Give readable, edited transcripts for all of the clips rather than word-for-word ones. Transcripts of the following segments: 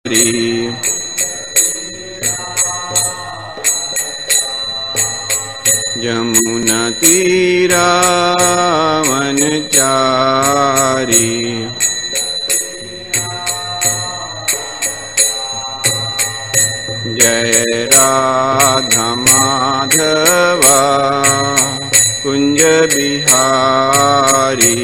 जमुना तीरा वनचारी जय राधा माधवा कुंज बिहारी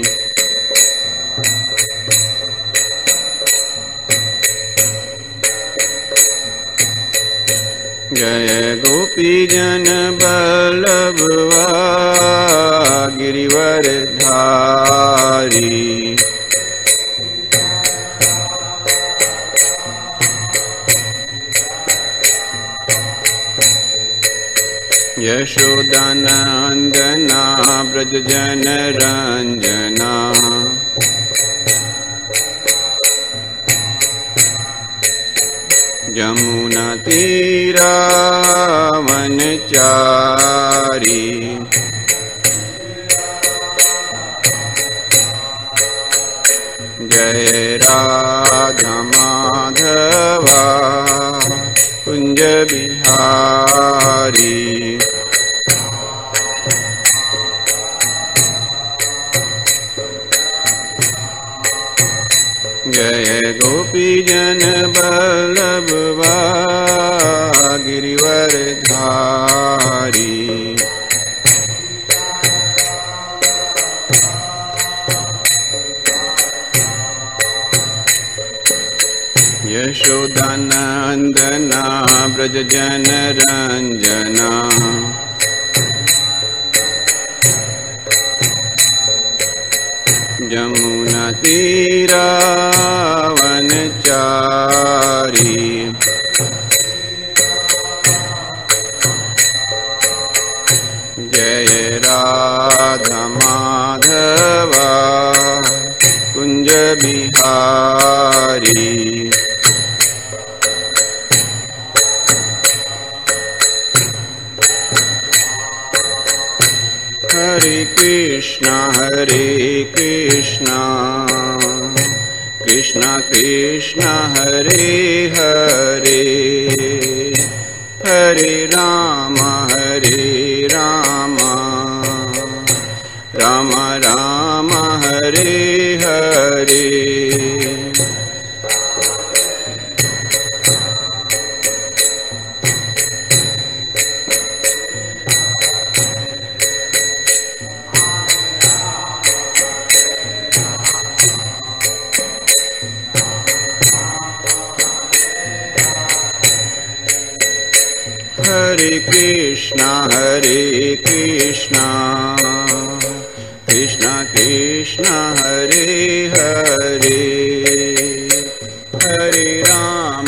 जय गोपी जन बल्लभवा गिरिवर धारी यशोदानंदना ब्रज जन रंजना जमुना तीरा वनचारी जय राधा माधवा कुंज बिहारी जय गोपी जन बल्लभवा गिरिवर धारी यशोदानंदना ब्रज जन रंजना जमुना तीरा वनचारी जय राधा माधवा कुंज बिहारी हरे Krishna Krishna Krishna Hare Hare Hare Ram Ram Ram Hare Hare Hare Krishna Krishna Krishna Hare Hare Hare Ram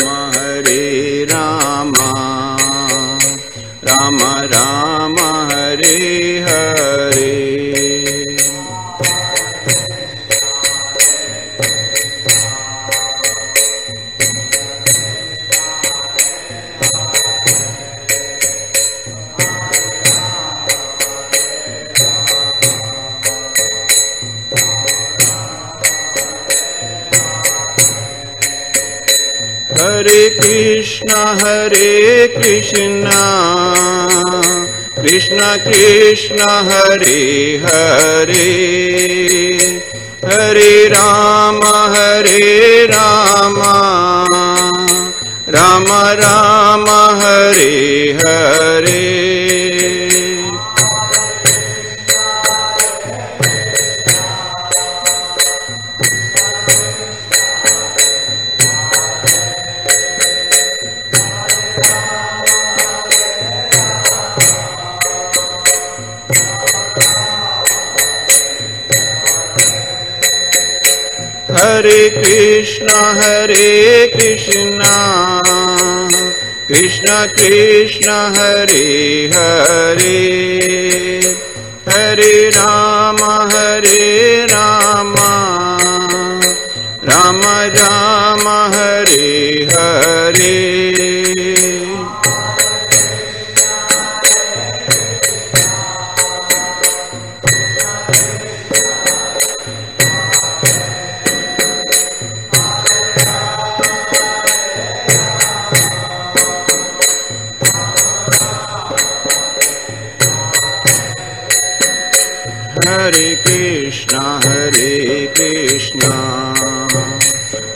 Ram Ram Hare Hare Hare Krishna Krishna Krishna Hare Hare Hare Ram Ram Ram Hare Hare Hare Krishna Krishna Krishna Hare Hare Hare Ram Ram Ram Hare Hare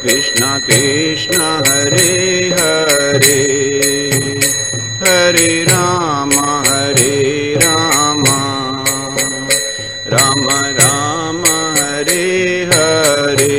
Krishna Krishna Hare Hare Hare Rama Rama Rama Hare Hare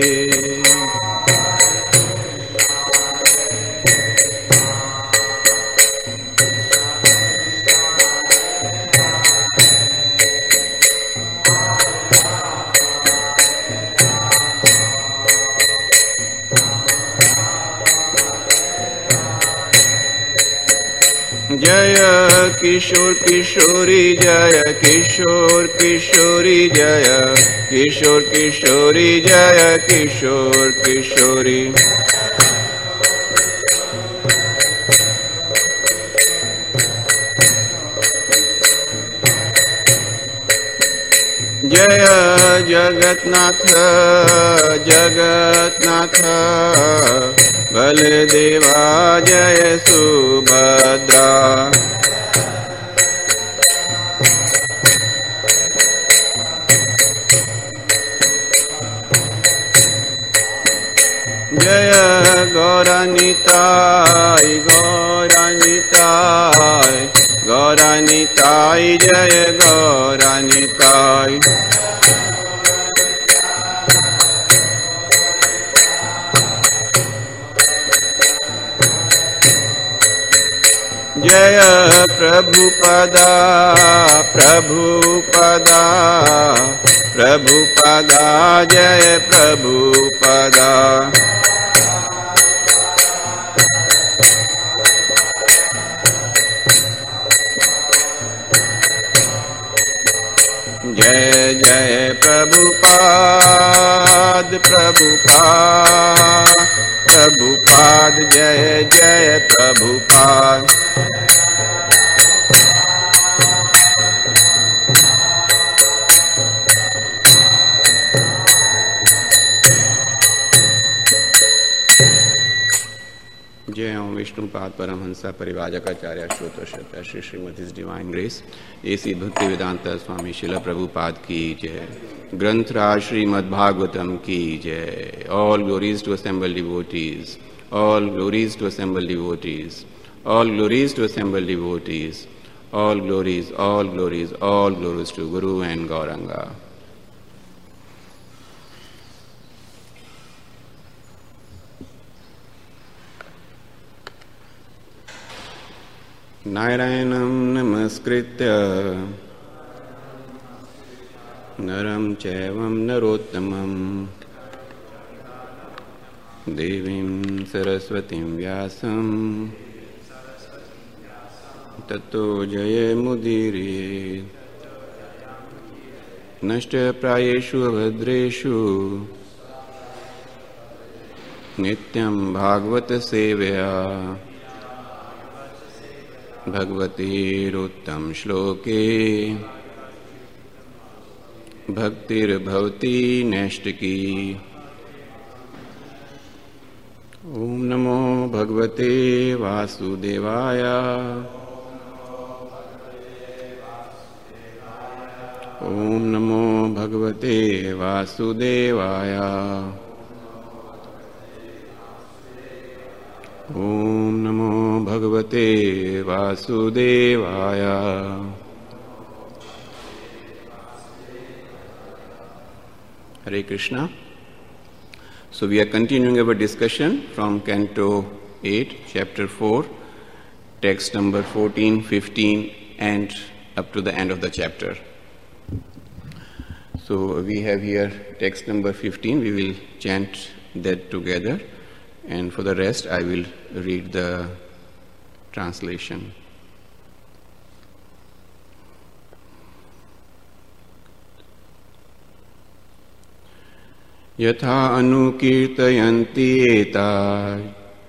Jaya Kishore Kishori Jaya Kishore Kishori Jaya Kishore Kishori Jaya Kishore Kishori Jaya Jagatnatha Jagatnatha Baladeva Jaya Subhadra Jaya Gauranitai Gauranitai Gauranitai Jaya Gauranitai Jaya Prabhupada Prabhupada Prabhupada Jaya Prabhupada Jai Jai Prabhupada Prabhupada Prabhupada Jai Jai Prabhupada जय ओम विष्णुपाद परमहंसा परिवाजकाचार्य श्रोतोषता Shri Shrimati divine grace A C Bhakti Vedanta स्वामी शिल प्रभुपाद की जय ग्रंथराज श्रीमद्भागवतम की जय all glories to assembled devotees all glories to assembled devotees all glories to assembled devotees all glories all glories to guru and Gauranga नारायणं नमस्कृत्य नरं चैवं नरोत्तमं देवीं सरस्वतीं व्यासं ततो जयमुदीरये नष्टप्रायेषु अभद्रेषु नित्यं भागवत सेवया भगवतीरुत्तम श्लोके भक्तिर्भवती नैष्टिकी ओम नमो भगवते वासुदेवाय ओम नमो भगवते वासुदेवाय ओम नमो भगवते वासुदेवाय Hare Krishna. So we are continuing our discussion from Canto 8, Chapter 4, text number 14, 15 and up to the end of the chapter. So we have here text number 15, we will chant that together. And for the rest, I will read the translation. यथा अनुकीर्तयन्ति एताः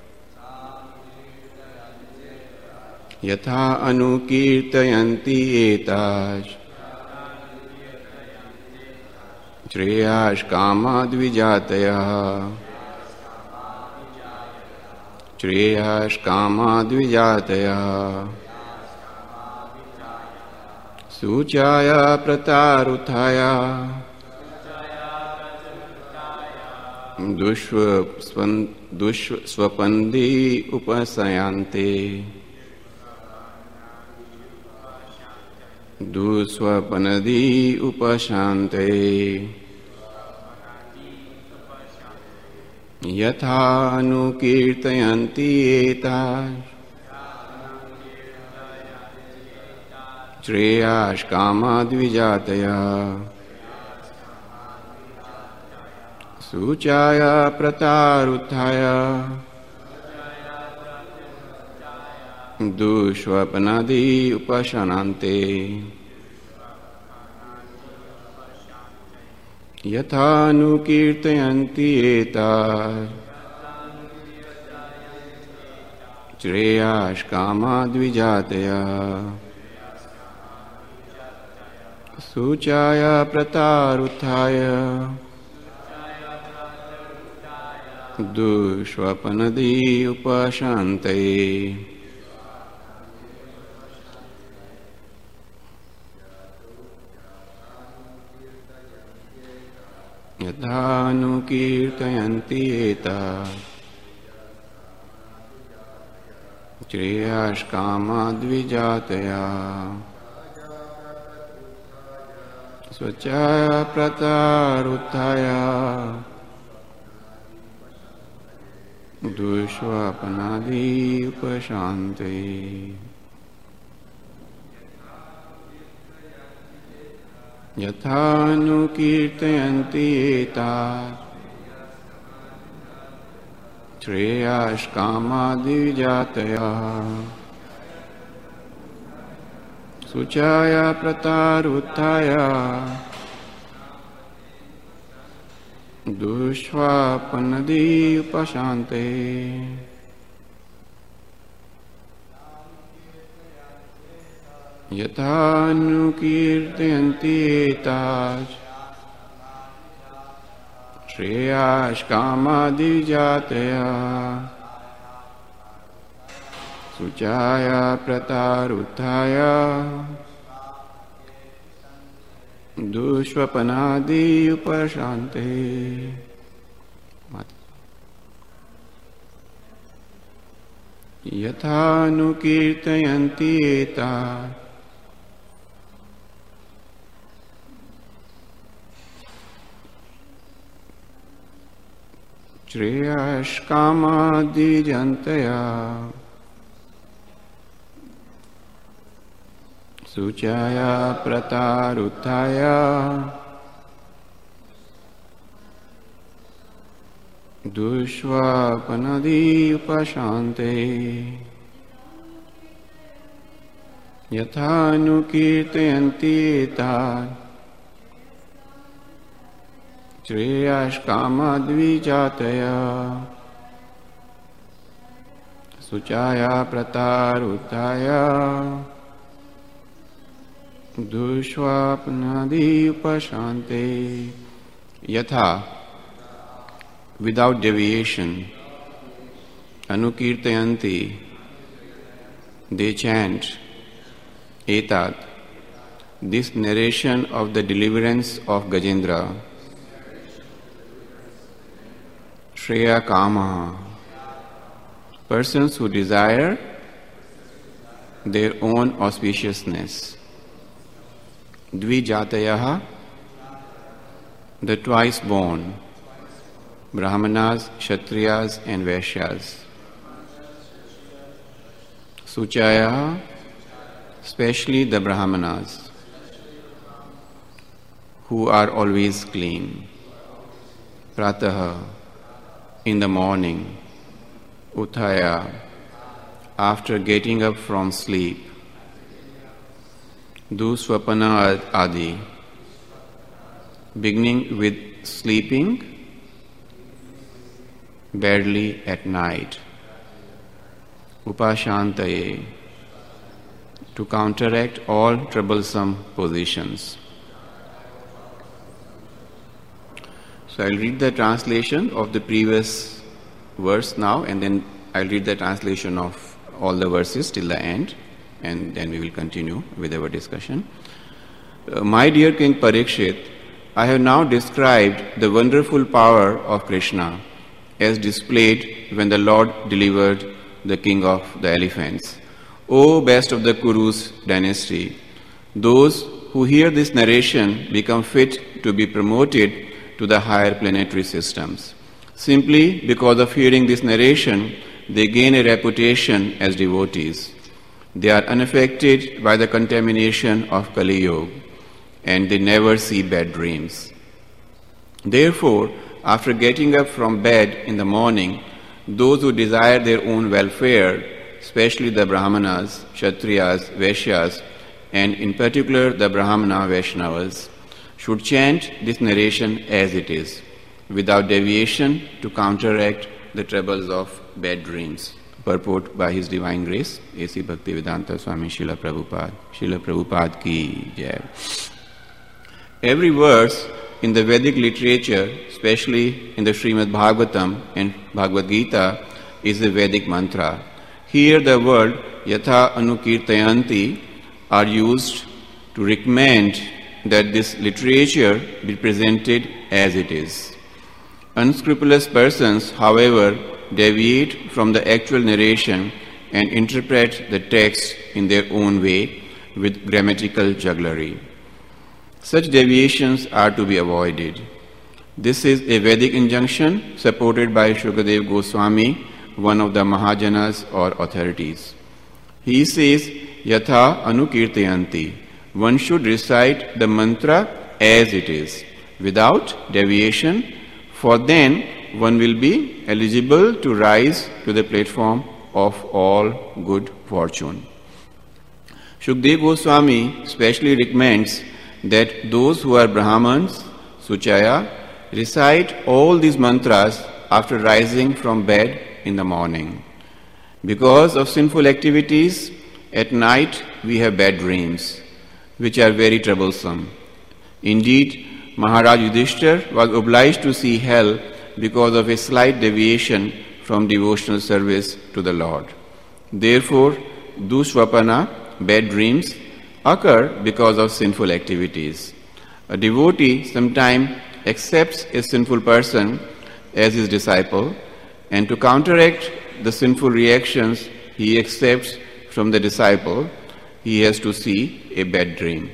यथा अनुकीर्तयन्ति एताः श्रेयाश्कामाद्विजातयः श्रेयाश्कामाद्विजातयः सूचाया प्रतारुथाया दुष्स्वपन्दी उपसयांते दुस्वपनदी उपशान्ते यथानुकीर्तयन्ति एताः श्रेयाश्कामाद्विजातयः शुचाय प्रतारुत्थाय दुष्वपनादि उपशान्ते यथानुकीर्तयन्ति एताः श्रेयाश्कामाद्विजातयः शुचाय प्रतारुत्थाय दुष्वपनदि उपशान्ते यथानुकीर्तयन्ति एताः श्रेयाश्कामाद्विजातयः शुचाय प्रतारुत्थाय दुष्वपनादि उपशान्ते यथानुकीर्तयन्ति एताः श्रेयाश्कामाद्विजातयः शुचाय प्रतारुत्थाय दुष्वपनदि उपशान्ते यथानुकीर्तयन्ति एताः श्रेयाश्कामाद्विजातयः शुचाय प्रतारुत्थाय दुष्वपनादि उपशान्ते यथानुकीर्तयन्ति एताः श्रेयाश्कामाद्विजातयः शुचाय प्रतारुत्थाय दुष्वपनदि उपशान्ते यथानुकीर्तयन्ति एताः श्रेयाश्कामाद्विजातयः शुचाय प्रतारुत्थाय दुष्वपनादि उपशान्ते यथा without deviation anukirtayanti they chant etat this narration of the deliverance of Gajendra Shreya Kama persons who desire their own auspiciousness Dvijatayaha the twice born Brahmanas, Kshatriyas and Vaishyas. Suchaya, especially the Brahmanas, who are always clean. Prataha, in the morning. Uthaya, after getting up from sleep. Dusvapana Adi, beginning with sleeping badly at night. Upashantaye, to counteract all troublesome positions. So I'll read the translation of the previous verse now, and then I'll read the translation of all the verses till the end, and then we will continue with our discussion. My dear King Parikshit, I have now described the wonderful power of Krishna as displayed when the Lord delivered the king of the elephants. O best of the Kuru's dynasty, those who hear this narration become fit to be promoted to the higher planetary systems. Simply because of hearing this narration, they gain a reputation as devotees. They are unaffected by the contamination of Kali Yuga, and they never see bad dreams. Therefore, after getting up from bed in the morning, those who desire their own welfare, especially the Brahmanas, Kshatriyas, Vaishyas, and in particular the Brahmana Vaishnavas, should chant this narration as it is, without deviation, to counteract the troubles of bad dreams. Purport by His Divine Grace, A.C. Bhaktivedanta Swami Srila Prabhupada. Srila Prabhupada ki jai. Every verse in the Vedic literature, especially in the Srimad Bhagavatam and Bhagavad Gita, is a Vedic mantra. Here the word Yatha Anukirtayanti are used to recommend that this literature be presented as it is. Unscrupulous persons, however, deviate from the actual narration and interpret the text in their own way with grammatical jugglery. Such deviations are to be avoided. This is a Vedic injunction supported by Shukadev Goswami, one of the Mahajanas or authorities. He says, Yatha Anukirtayanti. One should recite the mantra as it is, without deviation, for then one will be eligible to rise to the platform of all good fortune. Shukdev Goswami specially recommends that those who are Brahmans, Suchaya, recite all these mantras after rising from bed in the morning. Because of sinful activities, at night we have bad dreams, which are very troublesome. Indeed, Maharaj Yudhishthir was obliged to see hell because of a slight deviation from devotional service to the Lord. Therefore, dushvapana, bad dreams, occur because of sinful activities. A devotee sometimes accepts a sinful person as his disciple, and to counteract the sinful reactions he accepts from the disciple, he has to see a bad dream.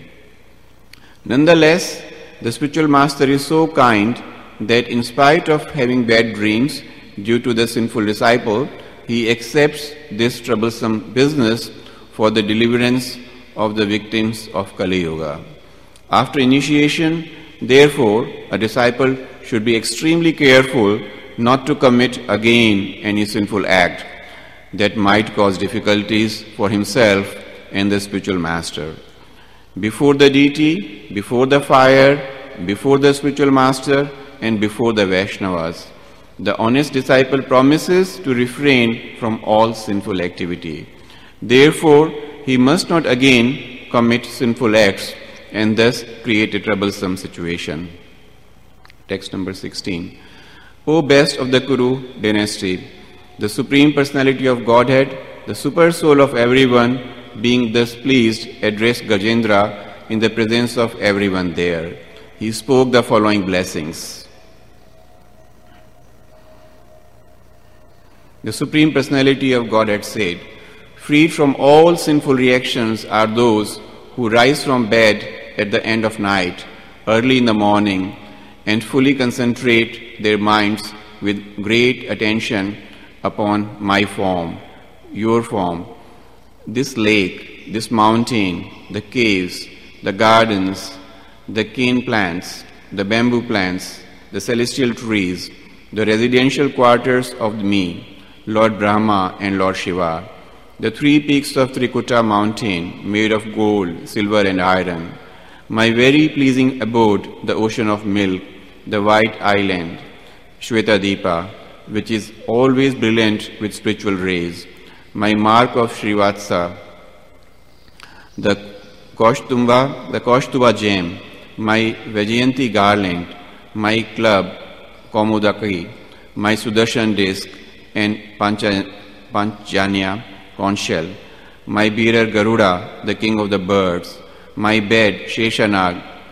Nonetheless, the spiritual master is so kind that in spite of having bad dreams due to the sinful disciple, he accepts this troublesome business for the deliverance of the victims of Kali Yuga. After initiation, therefore, a disciple should be extremely careful not to commit again any sinful act that might cause difficulties for himself and the spiritual master. Before the deity, before the fire, before the spiritual master, and before the Vaishnavas, the honest disciple promises to refrain from all sinful activity. Therefore, he must not again commit sinful acts and thus create a troublesome situation. Text number 16. O best of the Kuru dynasty, the Supreme Personality of Godhead, the super soul of everyone, being thus pleased, addressed Gajendra in the presence of everyone there. He spoke the following blessings. The Supreme Personality of Godhead said, freed from all sinful reactions are those who rise from bed at the end of night, early in the morning, and fully concentrate their minds with great attention upon my form, your form, this lake, this mountain, the caves, the gardens, the cane plants, the bamboo plants, the celestial trees, the residential quarters of me, Lord Brahma and Lord Shiva, the 3 peaks of Trikuta mountain made of gold, silver and iron, my very pleasing abode, the ocean of milk, the white island, Shvetadipa, which is always brilliant with spiritual rays, my mark of Srivatsa, the Kaustuba gem, my Vajayanti garland, my club, Kaumudaki, my Sudarshan disc, and Panchjanya conch shell, my bearer Garuda, the king of the birds, my bed Sheshanag,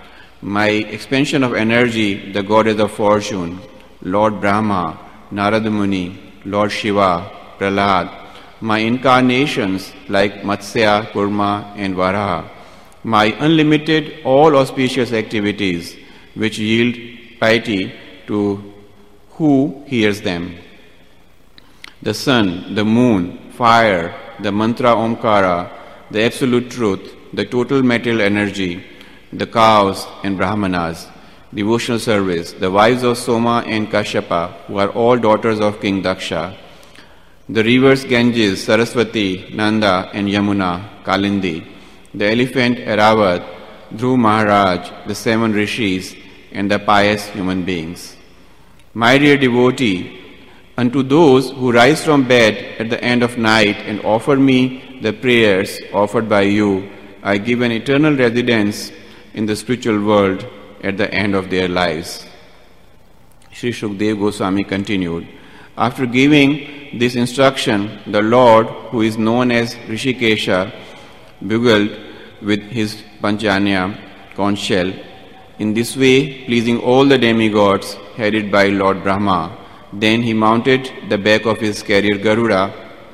my expansion of energy, the goddess of fortune, Lord Brahma, Narada Muni, Lord Shiva, Prahlad, my incarnations like Matsya, Kurma and Varaha, my unlimited all auspicious activities which yield piety to who hears them. The sun, the moon, fire, the mantra Omkara, the absolute truth, the total material energy, the cows and Brahmanas, devotional service, the wives of Soma and Kashyapa, who are all daughters of King Daksha, the rivers Ganges, Saraswati, Nanda and Yamuna, Kalindi, the elephant Eravat, Dhruv Maharaj, the 7 rishis, and the pious human beings. My dear devotee, unto those who rise from bed at the end of night and offer me the prayers offered by you, I give an eternal residence in the spiritual world at the end of their lives. Sri Shukdev Goswami continued, after giving this instruction, the Lord, who is known as Rishikesha, bugled with his Panchanya conch shell, in this way pleasing all the demigods headed by Lord Brahma. Then he mounted the back of his carrier Garuda.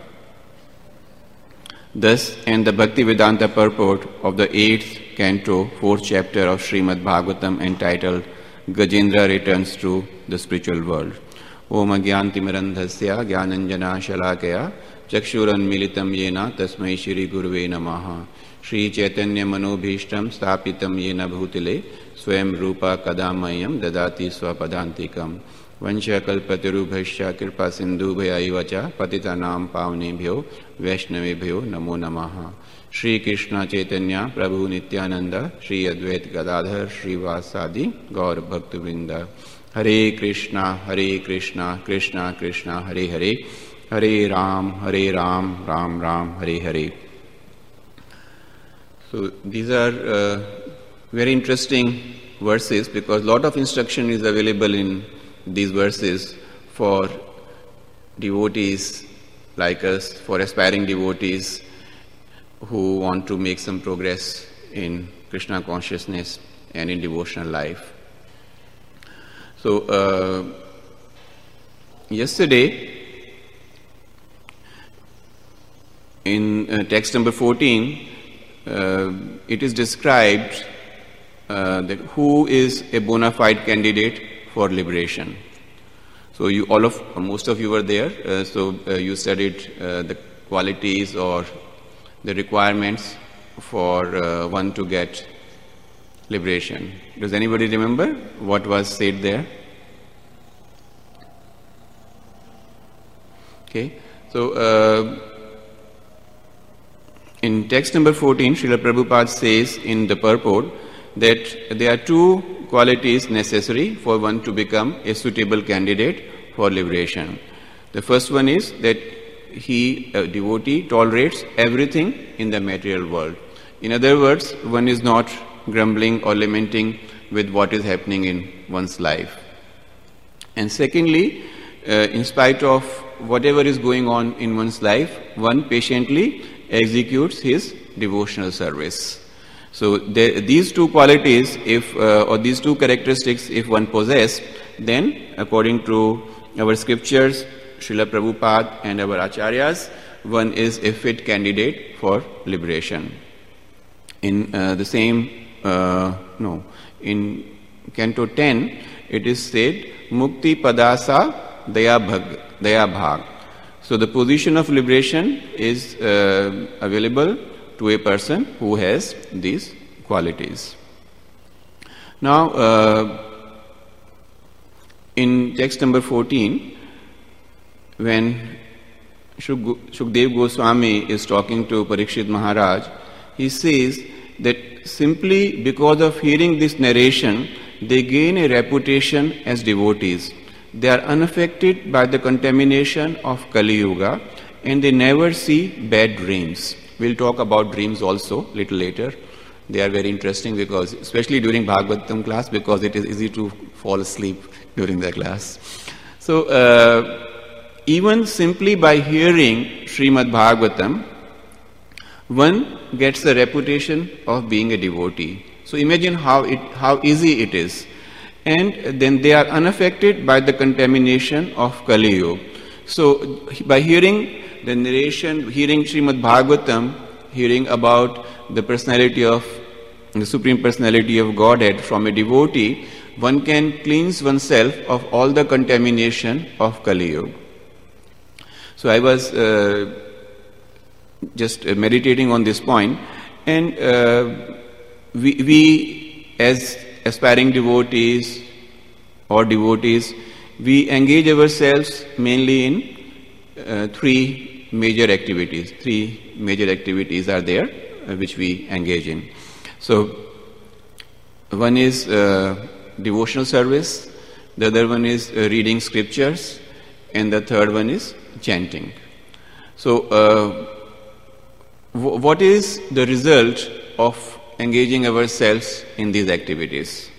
Thus ends the Bhaktivedanta purport of the 8th canto, 4th chapter of Srimad Bhagavatam, entitled Gajendra Returns to the Spiritual World. Om Agyantimirandhasya Gyananjana Shalakaya Chakshuranmilitam Yena Tasmai Shri Guruve Namaha. Shri Chaitanya Manobhishtam Stapitam Yena Bhutile Swayam Rupa Kadamayam Dadati Swapadantikam. Vansha kalpatirubhasya kripa sindhu bhayaivacha patitanam pavnebhyo vaishnavebhyo namo namaha. Shri Krishna Chaitanya Prabhu Nityananda Shri Advait Gadadhar Shri Vasadi Gaur Bhaktivinoda. Hare Krishna Krishna Krishna Hare Hare, Hare Ram Ram Ram Hare Hare. So these are very interesting verses, because a lot of instruction is available in these verses for devotees like us, for aspiring devotees who want to make some progress in Krishna consciousness and in devotional life. So yesterday in text number 14 it is described that who is a bona fide candidate for liberation. So most of you were there, so you studied the qualities or the requirements for one to get liberation. Does anybody remember what was said there? Okay, so in text number 14, Srila Prabhupada says in the purport that there are 2 qualities necessary for one to become a suitable candidate for liberation. The first one is that a devotee, tolerates everything in the material world. In other words, one is not grumbling or lamenting with what is happening in one's life. And secondly, in spite of whatever is going on in one's life, one patiently executes his devotional service. So these 2 qualities, or these 2 characteristics, if one possesses, then according to our scriptures, Srila Prabhupada and our acharyas, one is a fit candidate for liberation. In the same, in Canto 10, it is said, Mukti Padasa Daya Bhag. So the position of liberation is available to a person who has these qualities. Now, in text number 14, when Shukdev Goswami is talking to Parikshit Maharaj, he says that simply because of hearing this narration, they gain a reputation as devotees. They are unaffected by the contamination of Kali Yuga, and they never see bad dreams. We'll talk about dreams also a little later. They are very interesting, because especially during Bhagavatam class, because it is easy to fall asleep during the class. So even simply by hearing Srimad Bhagavatam, one gets a reputation of being a devotee. So imagine how easy it is. And then they are unaffected by the contamination of Kali Yuga. So by hearing the narration, hearing Srimad Bhagavatam, hearing about the personality of the Supreme Personality of Godhead from a devotee, one can cleanse oneself of all the contamination of Kali Yuga. So I was just meditating on this point, and we as aspiring devotees or devotees, we engage ourselves mainly in three major activities. Three major activities are there which we engage in. So one is devotional service, the other one is reading scriptures, and the third one is chanting. So what is the result of engaging ourselves in these activities?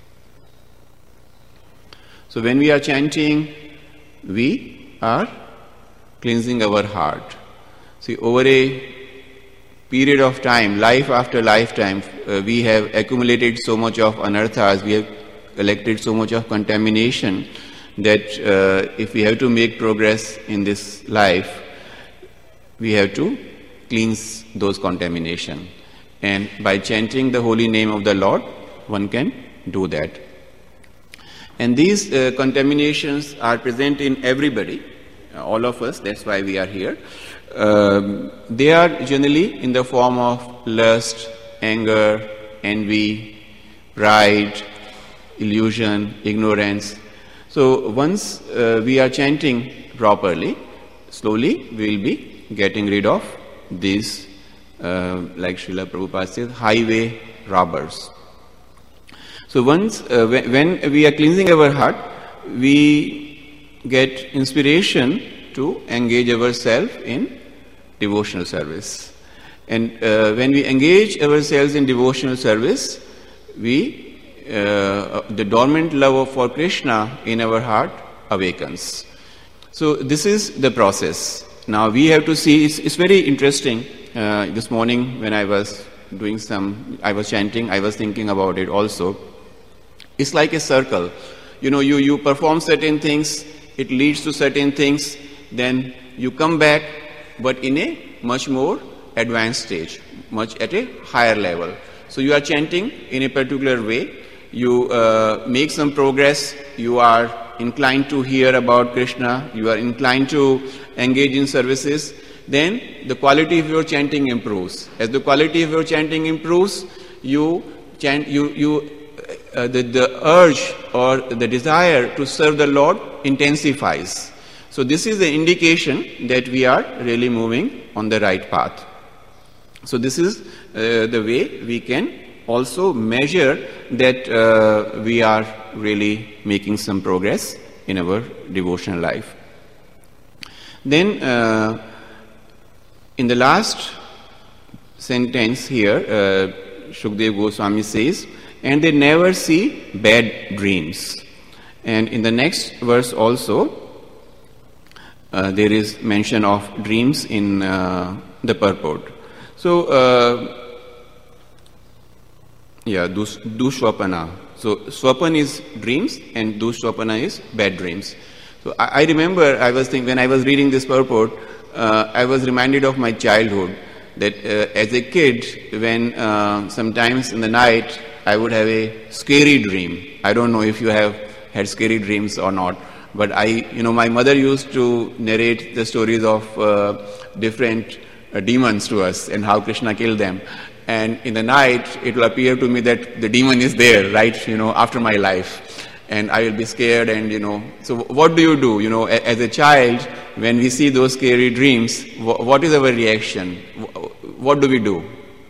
So when we are chanting, we are cleansing our heart. See, over a period of time, life after lifetime, we have accumulated so much of anarthas, we have collected so much of contamination that if we have to make progress in this life, we have to cleanse those contamination. And by chanting the holy name of the Lord, one can do that. And these contaminations are present in everybody, all of us, that's why we are here. They are generally in the form of lust, anger, envy, pride, illusion, ignorance. So once we are chanting properly, slowly we will be getting rid of these, like Srila Prabhupada says, highway robbers. So once, when we are cleansing our heart, we get inspiration to engage ourselves in devotional service. And when we engage ourselves in devotional service, the dormant love for Krishna in our heart awakens. So this is the process. Now we have to see, it's very interesting. This morning when I was chanting, I was thinking about it also. It's like a circle. You know, you perform certain things, it leads to certain things, then you come back, but in a much more advanced stage, much at a higher level. So you are chanting in a particular way, you make some progress, you are inclined to hear about Krishna, you are inclined to engage in services, then the quality of your chanting improves. As the quality of your chanting improves, the urge or the desire to serve the Lord intensifies. So this is the indication that we are really moving on the right path. So this is the way we can also measure that we are really making some progress in our devotional life. Then in the last sentence here, Shukdev Goswami says, and they never see bad dreams. And in the next verse also, there is mention of dreams in the purport. So, Dushwapana. So, Swapan is dreams and Dushwapana is bad dreams. So, I remember when I was reading this purport, I was reminded of my childhood that as a kid, when sometimes in the night I would have a scary dream. I don't know if you have had scary dreams or not, but my mother used to narrate the stories of different demons to us and how Krishna killed them. And in the night, it will appear to me that the demon is there, right, after my life. And I will be scared and, So what do you do? As a child, when we see those scary dreams, what is our reaction? What do?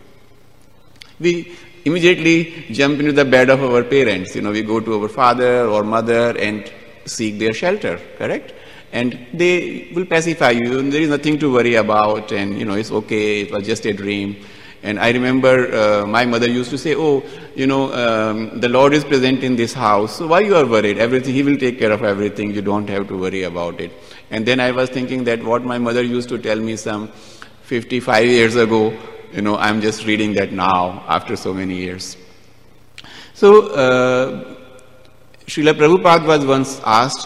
We immediately jump into the bed of our parents. We go to our father or mother and seek their shelter, correct? And they will pacify you. There is nothing to worry about, and it's okay, it was just a dream. And I remember my mother used to say, the Lord is present in this house, so why you are worried? He will take care of everything, you don't have to worry about it. And then I was thinking that what my mother used to tell me some 55 years ago, I'm just reading that now after so many years. So, Srila Prabhupada was once asked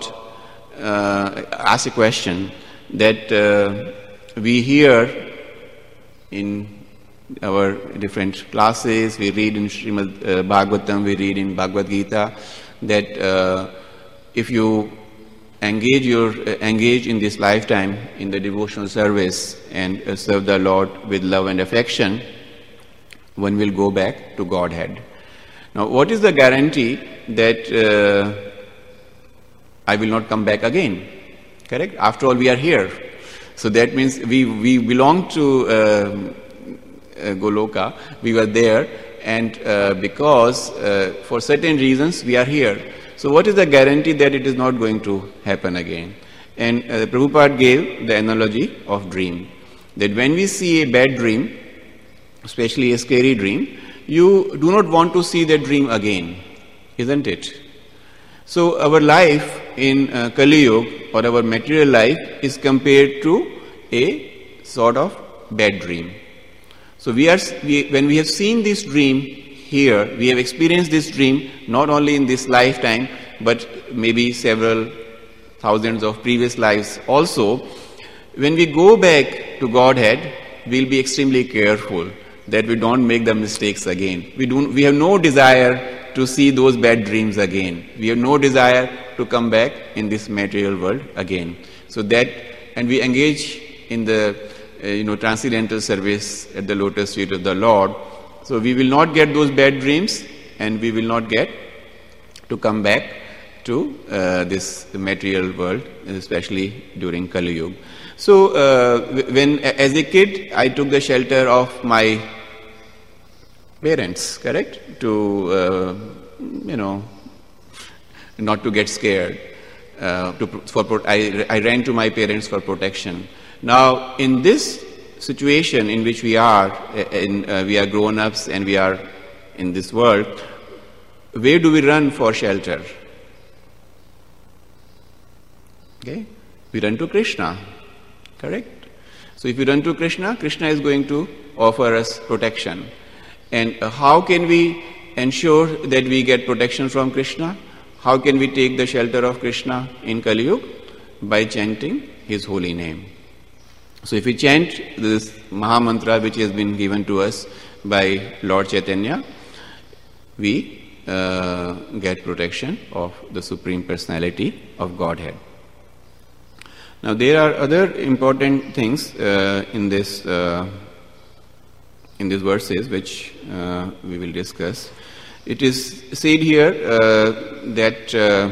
a question that we hear in our different classes, we read in Srimad Bhagavatam, we read in Bhagavad Gita, that if you engage in this lifetime in the devotional service and serve the Lord with love and affection, one will go back to Godhead. Now, what is the guarantee that I will not come back again? Correct? After all, we are here. So that means we belong to Goloka, we were there, and because for certain reasons we are here. So what is the guarantee that it is not going to happen again? And Prabhupada gave the analogy of dream, that when we see a bad dream, especially a scary dream, you do not want to see that dream again, isn't it? So our life in Kali Yuga, or our material life, is compared to a sort of bad dream. So when we have seen this dream here, we have experienced this dream not only in this lifetime, but maybe several thousands of previous lives also. When we go back to Godhead, we'll be extremely careful that we don't make the mistakes again. We have no desire to see those bad dreams again. We have no desire to come back in this material world again. So that, and we engage in the transcendental service at the lotus feet of the Lord. So we will not get those bad dreams, and we will not get to come back to this material world, especially during Kali Yuga. So when as a kid I took the shelter of my parents, correct? To not to get scared. I ran to my parents for protection. Now, in this situation in which we are grown-ups and we are in this world, where do we run for shelter? Okay, we run to Krishna, correct? So if we run to Krishna, Krishna is going to offer us protection. And how can we ensure that we get protection from Krishna? How can we take the shelter of Krishna in Kali Yuga? By chanting His holy name. So if we chant this Maha Mantra which has been given to us by Lord Chaitanya, we get protection of the Supreme Personality of Godhead. Now there are other important things in these verses which we will discuss. It is said here that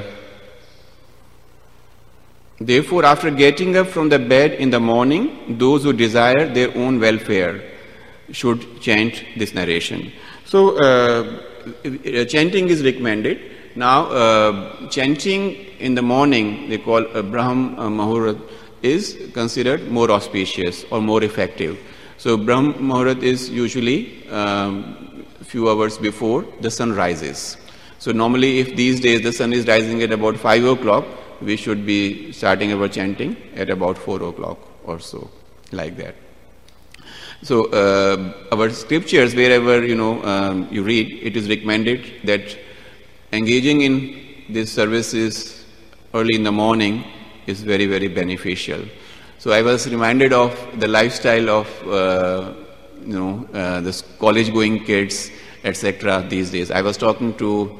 therefore, after getting up from the bed in the morning, those who desire their own welfare should chant this narration. So, chanting is recommended. Now, chanting in the morning, they call Brahm Muhurat, is considered more auspicious or more effective. So, Brahm Muhurat is usually few hours before the sun rises. So, normally if these days the sun is rising at about 5 o'clock, we should be starting our chanting at about 4 o'clock or so, like that. So, our scriptures, wherever you read, it is recommended that engaging in these services early in the morning is very, very beneficial. So, I was reminded of the lifestyle of the college-going kids, etc. these days. I was talking to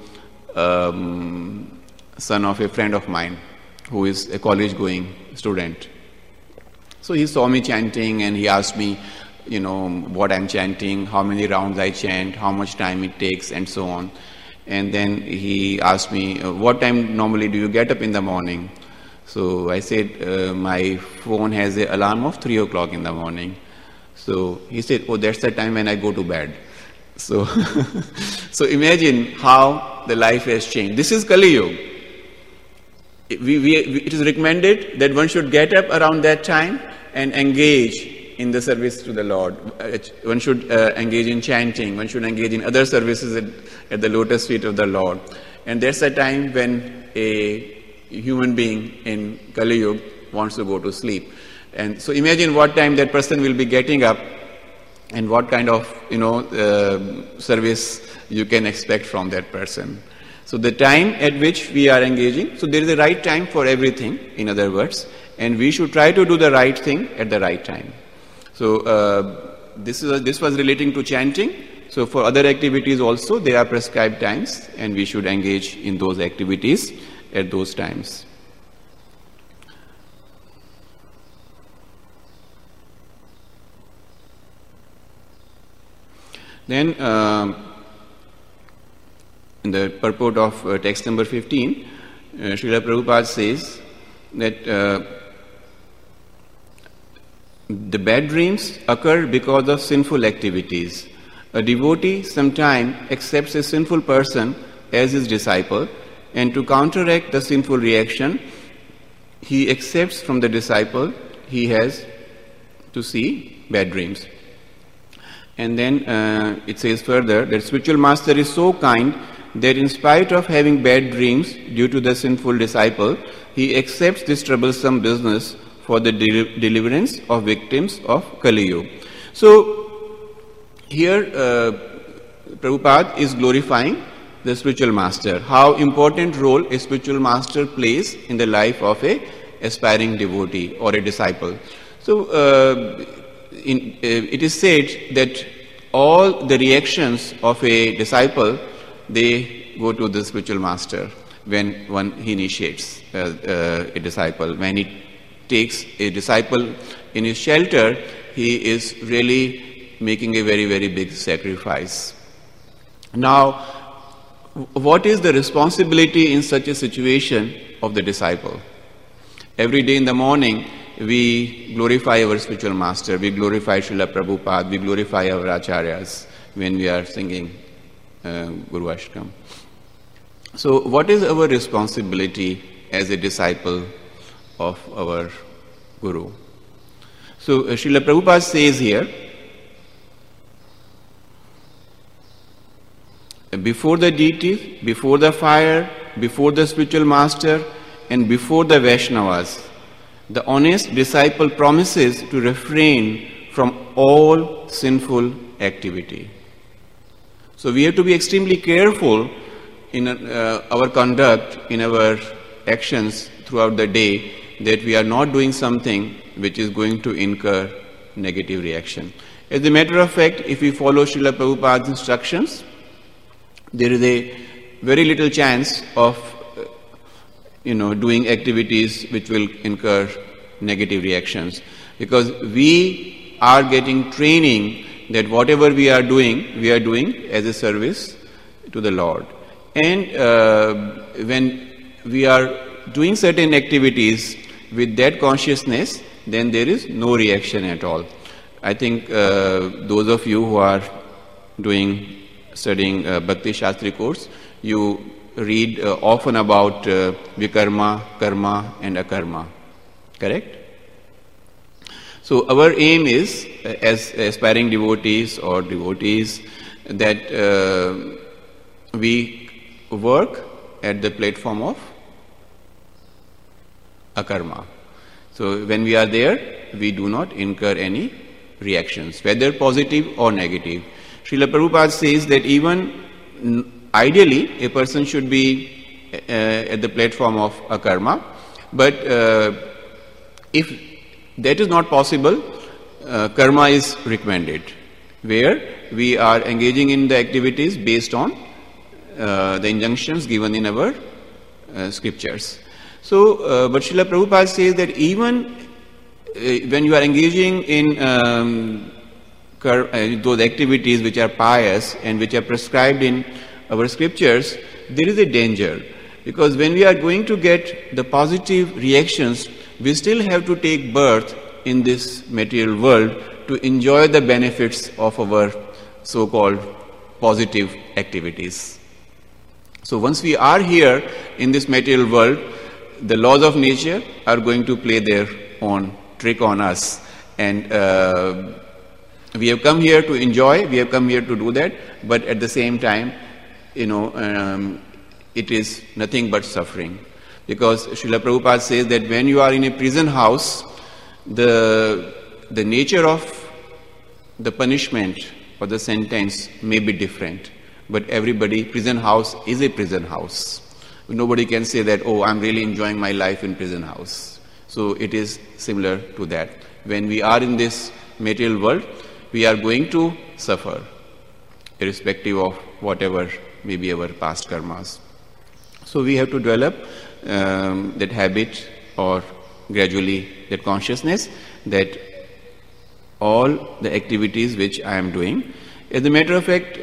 son of a friend of mine who is a college-going student. So he saw me chanting and he asked me, what I'm chanting, how many rounds I chant, how much time it takes, and so on. And then he asked me, what time normally do you get up in the morning? So I said, my phone has an alarm of 3 o'clock in the morning. So he said, oh, that's the time when I go to bed. So, so imagine how the life has changed. This is Kali Yuga. It is recommended that one should get up around that time and engage in the service to the Lord. One should engage in chanting. One should engage in other services at the lotus feet of the Lord. And that's the time when a human being in Kali Yuga wants to go to sleep. And so imagine what time that person will be getting up and what kind of service you can expect from that person. So the time at which we are engaging, so there is a right time for everything, in other words, and we should try to do the right thing at the right time. So this was relating to chanting. So for other activities also, there are prescribed times, and we should engage in those activities at those times. Then, in the purport of text number 15, Srila Prabhupada says that the bad dreams occur because of sinful activities. A devotee sometimes accepts a sinful person as his disciple, and to counteract the sinful reaction, he accepts from the disciple he has to see bad dreams. And then it says further that spiritual master is so kind that in spite of having bad dreams due to the sinful disciple, he accepts this troublesome business for the deliverance of victims of Kali Yuga. So here Prabhupada is glorifying the spiritual master, how important role a spiritual master plays in the life of a aspiring devotee or a disciple. So it is said that all the reactions of a disciple, they go to the spiritual master when he initiates a disciple. When he takes a disciple in his shelter, he is really making a very, very big sacrifice. Now, what is the responsibility in such a situation of the disciple? Every day in the morning, we glorify our spiritual master, we glorify Srila Prabhupada, we glorify our acharyas when we are singing Guru Ashtam. So what is our responsibility as a disciple of our Guru? So Srila Prabhupada says here, before the deity, before the fire, before the spiritual master, and before the Vaishnavas, the honest disciple promises to refrain from all sinful activity. So we have to be extremely careful in our conduct, in our actions throughout the day, that we are not doing something which is going to incur negative reaction. As a matter of fact, if we follow Srila Prabhupada's instructions, there is a very little chance of doing activities which will incur negative reactions, because we are getting training that whatever we are doing as a service to the Lord. And when we are doing certain activities with that consciousness, then there is no reaction at all. I think those of you who are studying Bhakti Shastri course, you read often about vikarma, karma and akarma. Correct? So our aim is, as aspiring devotees or devotees, that we work at the platform of akarma. So when we are there, we do not incur any reactions, whether positive or negative. Srila Prabhupada says that even ideally, a person should be at the platform of akarma, but if that is not possible, karma is recommended, where we are engaging in the activities based on the injunctions given in our scriptures. So, but Srila Prabhupada says that even when you are engaging in those activities which are pious and which are prescribed in our scriptures, there is a danger, because when we are going to get the positive reactions, we still have to take birth in this material world to enjoy the benefits of our so-called positive activities. So once we are here in this material world, the laws of nature are going to play their own trick on us, and we have come here to enjoy, we have come here to do that, but at the same time, it is nothing but suffering. Because Srila Prabhupada says that when you are in a prison house, the nature of the punishment or the sentence may be different, but prison house is a prison house. Nobody can say that, oh, I'm really enjoying my life in prison house. So it is similar to that. When we are in this material world, we are going to suffer, irrespective of whatever may be our past karmas. So we have to develop that habit, or gradually that consciousness, that all the activities which I am doing, as a matter of fact,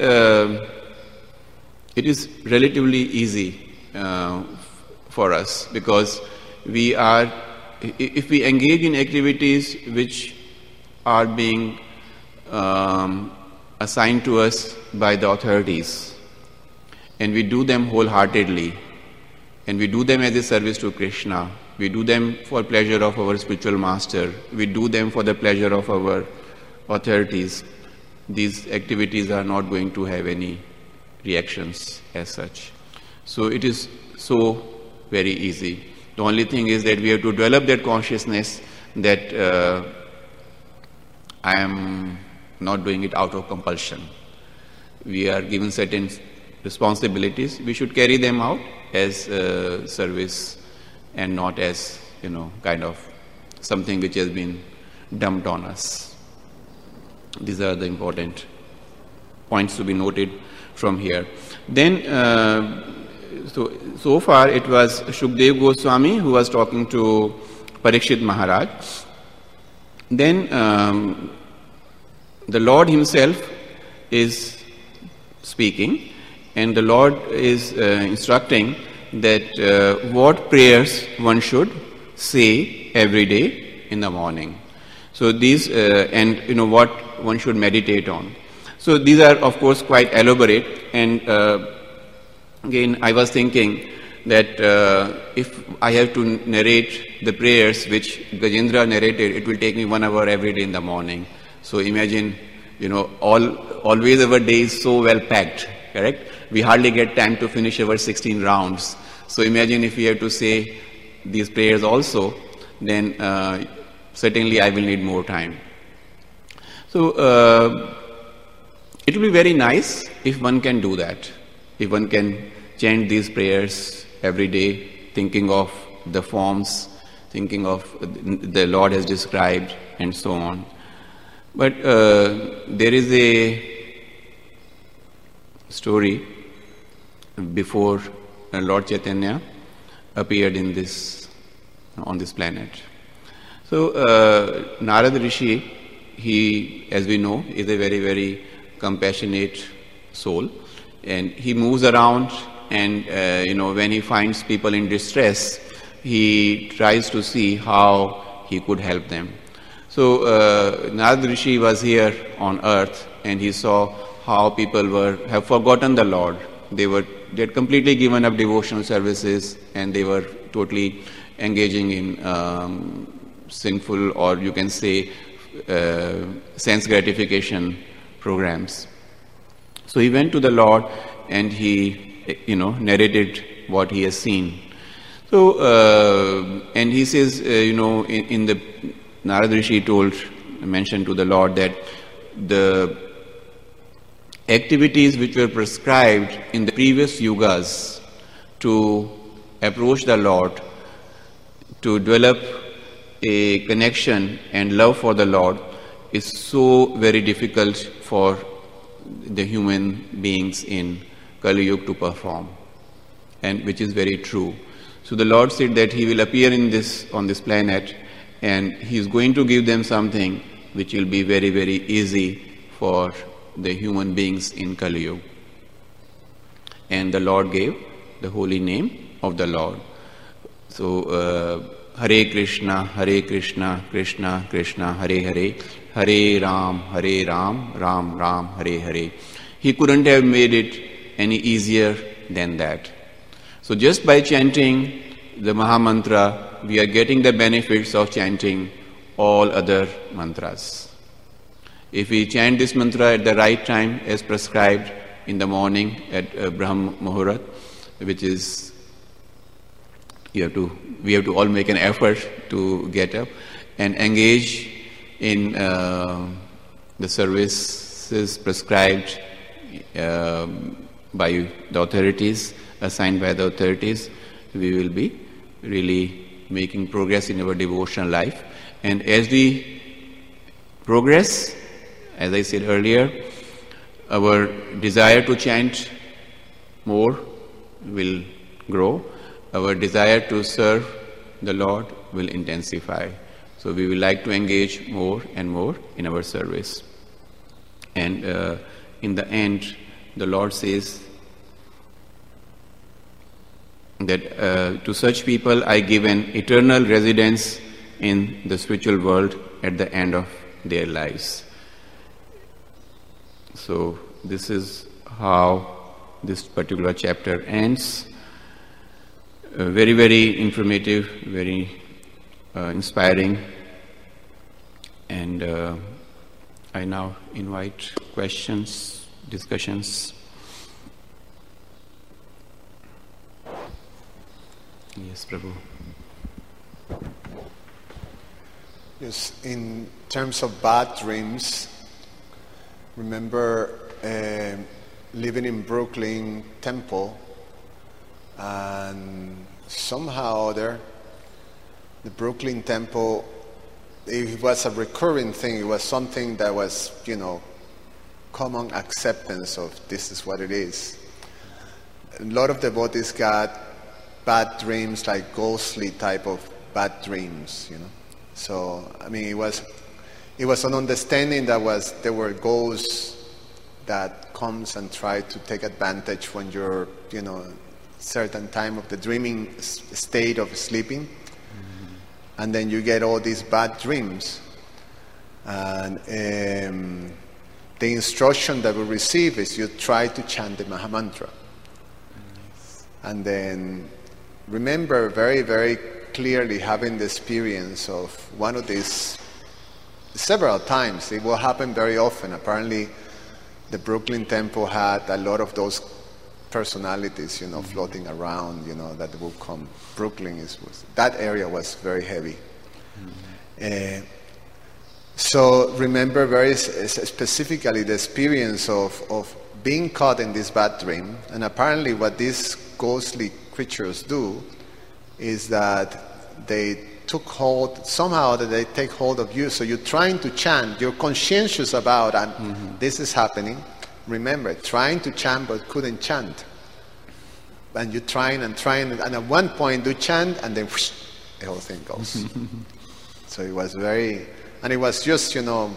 it is relatively easy for us, because if we engage in activities which are being assigned to us by the authorities, and we do them wholeheartedly, and we do them as a service to Krishna, we do them for pleasure of our spiritual master, we do them for the pleasure of our authorities, these activities are not going to have any reactions as such. So it is so very easy. The only thing is that we have to develop that consciousness that I am not doing it out of compulsion. We are given certain responsibilities. We should carry them out as service, and not as, kind of something which has been dumped on us. These are the important points to be noted from here. Then, so far it was Shukdev Goswami who was talking to Parikshit Maharaj. Then the Lord himself is speaking, and the Lord is instructing that what prayers one should say every day in the morning. So these, and what one should meditate on. So these are, of course, quite elaborate, and again, I was thinking that if I have to narrate the prayers which Gajendra narrated, it will take me 1 hour every day in the morning. So imagine, always our day is so well packed, correct? We hardly get time to finish our 16 rounds. So imagine if we have to say these prayers also, then certainly I will need more time. So it will be very nice if one can do that, if one can chant these prayers every day, thinking of the forms, thinking of the Lord has described, and so on. But there is a story before Lord Chaitanya appeared on this planet. So Narad Rishi, he, as we know, is a very, very compassionate soul, and he moves around, and when he finds people in distress, he tries to see how he could help them. So Narad Rishi was here on earth, and he saw how people have forgotten the Lord. They had completely given up devotional services, and they were totally engaging in sinful, or you can say sense gratification programs. So he went to the Lord, and he narrated what he has seen. So and he says, in the Narad Rishi mentioned to the Lord that the activities which were prescribed in the previous yugas to approach the Lord, to develop a connection and love for the Lord, is so very difficult for the human beings in Kali Yuga to perform, and which is very true. So the Lord said that He will appear on this planet, and He is going to give them something which will be very, very easy for the human beings in Kali Yuga. And the Lord gave the holy name of the Lord. So Hare Krishna, Krishna Krishna, Hare Hare, Hare Ram, Ram Ram, Hare Hare. He couldn't have made it any easier than that. So just by chanting the Maha Mantra, we are getting the benefits of chanting all other mantras. If we chant this mantra at the right time as prescribed in the morning at Brahm Muhurat, which is, we have to all make an effort to get up and engage in the services prescribed by the authorities, assigned by the authorities, we will be really making progress in our devotional life. And as we progress, as I said earlier, our desire to chant more will grow. Our desire to serve the Lord will intensify. So we will like to engage more and more in our service. And in the end, the Lord says that to such people I give an eternal residence in the spiritual world at the end of their lives. So this is how this particular chapter ends. Very, very informative, very inspiring. And I now invite questions, discussions. Yes, Prabhu. Yes, in terms of bad dreams, remember living in Brooklyn Temple, and somehow or other, the Brooklyn Temple, it was a recurring thing. It was something that was, common acceptance of this is what it is. A lot of devotees got bad dreams, like ghostly type of bad dreams, So, it was an understanding that there were ghosts that comes and try to take advantage when you're, certain time of the dreaming state of sleeping. Mm-hmm. And then you get all these bad dreams. And the instruction that we receive is you try to chant the Mahamantra. Nice. And then remember very, very clearly having the experience of one of these several times. It will happen very often. Apparently, the Brooklyn Temple had a lot of those personalities, floating around, that will come. Brooklyn that area was very heavy. Mm-hmm. So remember very specifically the experience of being caught in this bad dream. And apparently what these ghostly creatures do is that they took hold, somehow that they take hold of you. So you're trying to chant, you're conscientious about, and this is happening. Remember, trying to chant but couldn't chant. And you're trying, and at one point you chant, and then whoosh, the whole thing goes. So it was and it was just,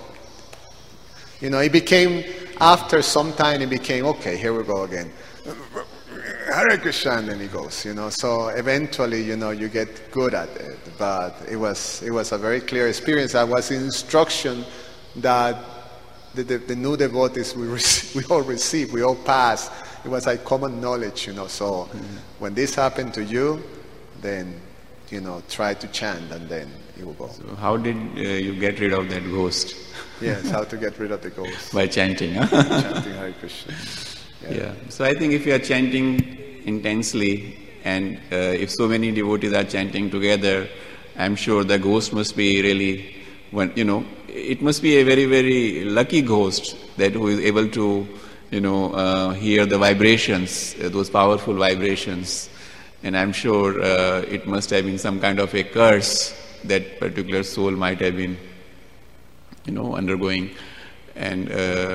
it became, after some time it became, okay, here we go again. Hare Krishna, and then he goes, So eventually, you get good at it. But it was a very clear experience. That was instruction that the new devotees we all receive, we all pass. It was like common knowledge, So when this happened to you, then try to chant, and then it will go. So how did you get rid of that ghost? Yes, how to get rid of the ghost? By chanting, huh? Chanting Hare Krishna. Yeah. So I think if you are chanting intensely, and if so many devotees are chanting together, I'm sure the ghost must be really, it must be a very, very lucky ghost who is able to, hear the vibrations, those powerful vibrations. And I'm sure it must have been some kind of a curse that particular soul might have been, undergoing. And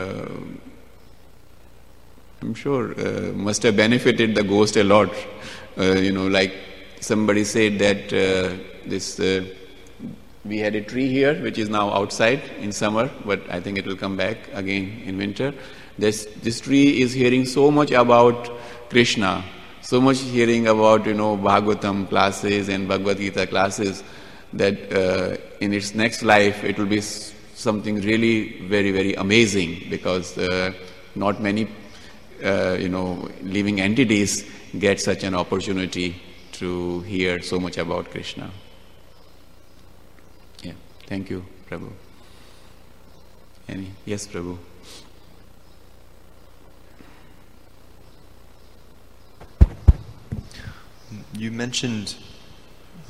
I'm sure must have benefited the ghost a lot. Like somebody said that we had a tree here which is now outside in summer, but I think it will come back again in winter. This tree is hearing so much about Krishna, so much hearing about Bhagavatam classes and Bhagavad Gita classes, that in its next life it will be something really very, very amazing, because not many living entities get such an opportunity to hear so much about Krishna. Yeah, thank you, Prabhu. Yes, Prabhu. You mentioned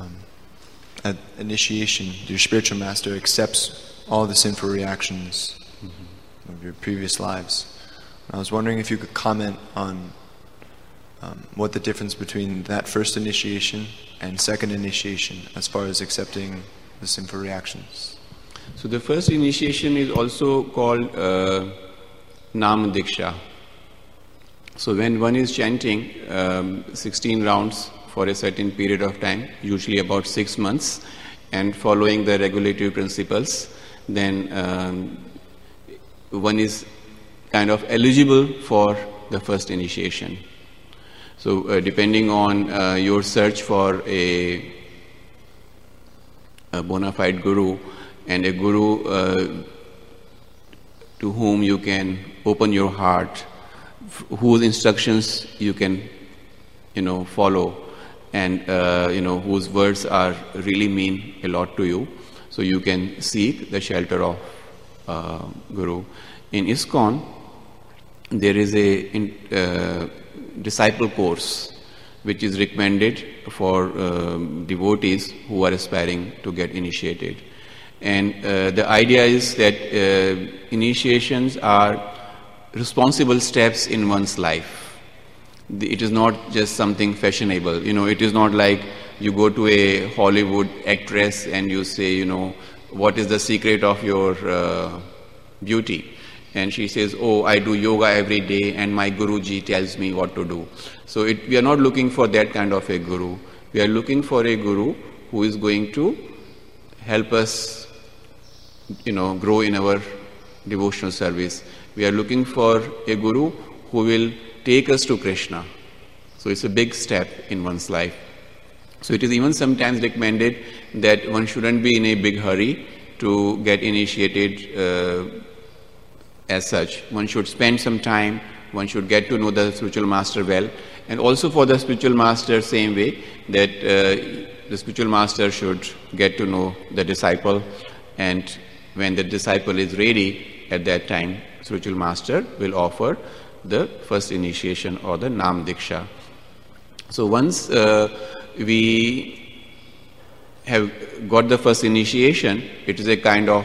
at initiation, your spiritual master accepts all the sinful reactions of your previous lives. I was wondering if you could comment on what the difference between that first initiation and second initiation as far as accepting the sinful reactions. So the first initiation is also called Nam Diksha. So when one is chanting 16 rounds for a certain period of time, usually about 6 months, and following the regulatory principles, then one is kind of eligible for the first initiation. So depending on your search for a bona fide guru, and a guru to whom you can open your heart, whose instructions you can, follow, and whose words are really mean a lot to you, so you can seek the shelter of guru. In ISKCON, there is a disciple course which is recommended for devotees who are aspiring to get initiated. And the idea is that initiations are responsible steps in one's life. It is not just something fashionable. It is not like you go to a Hollywood actress and you say, what is the secret of your beauty? And she says, oh, I do yoga every day and my Guruji tells me what to do. So we are not looking for that kind of a guru. We are looking for a guru who is going to help us, grow in our devotional service. We are looking for a guru who will take us to Krishna. So it's a big step in one's life. So it is even sometimes recommended that one shouldn't be in a big hurry to get initiated as such. One should spend some time, one should get to know the spiritual master well, and also for the spiritual master, same way that the spiritual master should get to know the disciple, and when the disciple is ready, at that time, spiritual master will offer the first initiation or the Nam Diksha. So once we have got the first initiation, it is a kind of,